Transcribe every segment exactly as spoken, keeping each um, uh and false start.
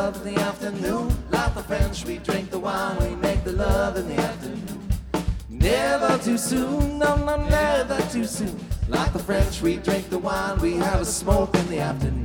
love in the afternoon. Like the French, we drink the wine, we make the love in the afternoon. Never too soon, no, no, never too soon. Like the French, we drink the wine, we have a smoke in the afternoon.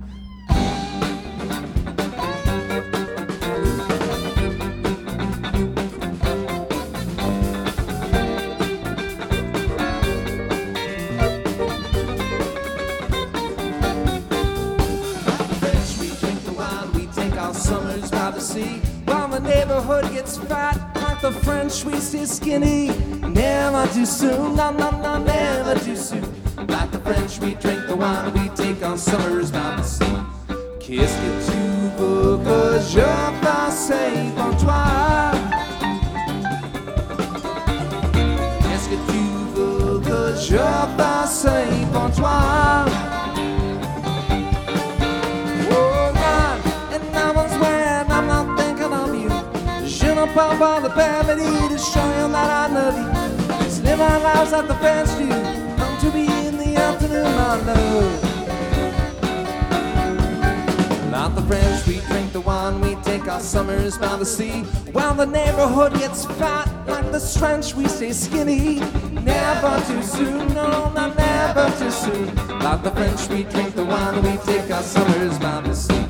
Summers by the sea, while the neighborhood gets fat. Like the French, we stay skinny. Never too soon, no, no, no, never too soon. Like the French, we drink the wine, we take our summers by the sea. Qu'est-ce que tu veux que je fasse pour toi? Qu'est-ce que tu veux que je fasse pour toi? Pas par the parody to show you that I love you. Let's live our lives like the French do. Come to me in the afternoon, my love. Like the French, we drink the wine, we take our summers by the sea. While the neighborhood gets fat, like the French, we stay skinny. Never too soon, no, not never too soon. Like the French, we drink the wine, we take our summers by the sea.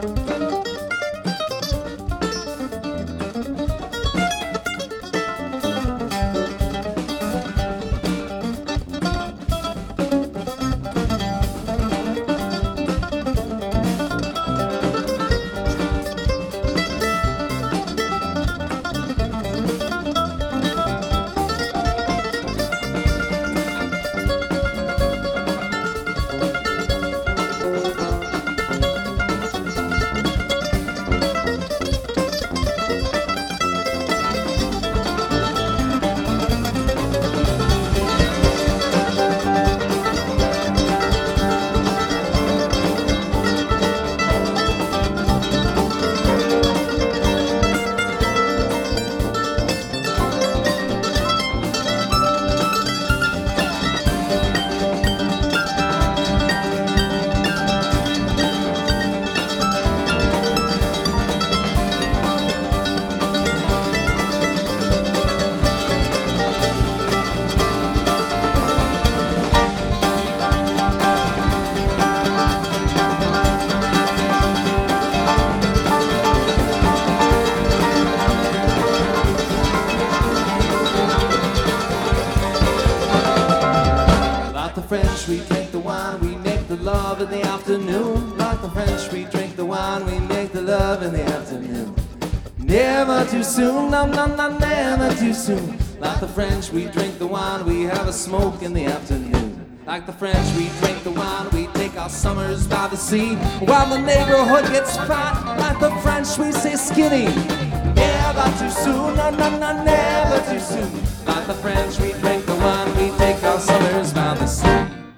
French, we drink the wine, we make the love in the afternoon. Like the French, we drink the wine, we make the love in the afternoon. Never too soon, no, no, no, never too soon. Like the French, we drink the wine, we have a smoke in the afternoon. Like the French, we drink the wine, we take our summers by the sea. While the neighborhood gets fat, like the French, we say skinny. Never too soon, no, no, no, never too soon. Like the French, we drink the wine, we take our summers by the sea.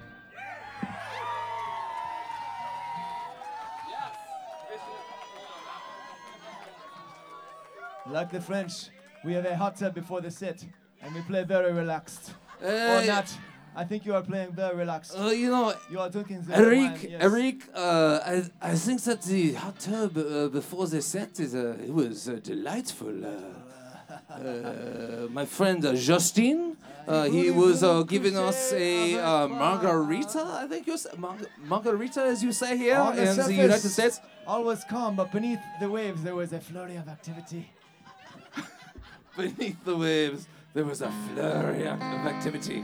Like the French, we have a hot tub before the set, and we play very relaxed. Uh, or not. I think you are playing very relaxed. Uh, you know, you are drinking the Eric, wine, yes. Eric, uh, I, I think that the hot tub uh, before the set is uh, it was uh, delightful. Uh, uh, my friend uh, Justin, uh, he was uh, giving us a uh, margarita. I think you say mar- margarita, as you say here On in the the surface, United States. All was calm, but beneath the waves there was a flurry of activity. Beneath the waves, there was a flurry of activity.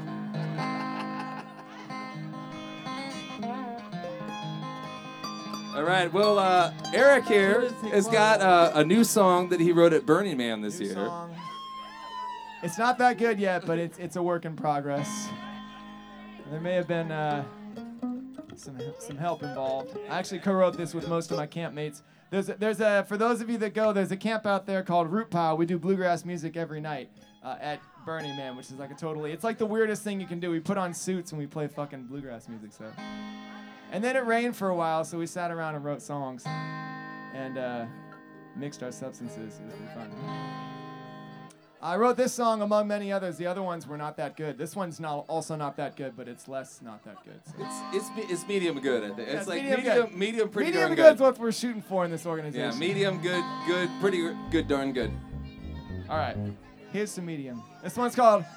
All right, well, uh, Eric here has got uh, a new song that he wrote at Burning Man this New year. Song. It's not that good yet, but it's it's a work in progress. There may have been uh, some some help involved. I actually co-wrote this with most of my campmates. There's a, there's a for those of you that go, there's a camp out there called Root Pile. We do bluegrass music every night uh, at Burning Man, which is like a totally it's like the weirdest thing you can do. We put on suits and we play fucking bluegrass music. So. And then it rained for a while, so we sat around and wrote songs and uh, mixed our substances. It was really fun. I wrote this song among many others. The other ones were not that good. This one's not also not that good, but it's less not that good. So. It's it's me- it's medium good. I think Yeah, it's like medium medium good. medium pretty Medium darn good's good. what we're shooting for in this organization. Yeah, medium good, good, pretty good, darn good. All right, here's some medium. This one's called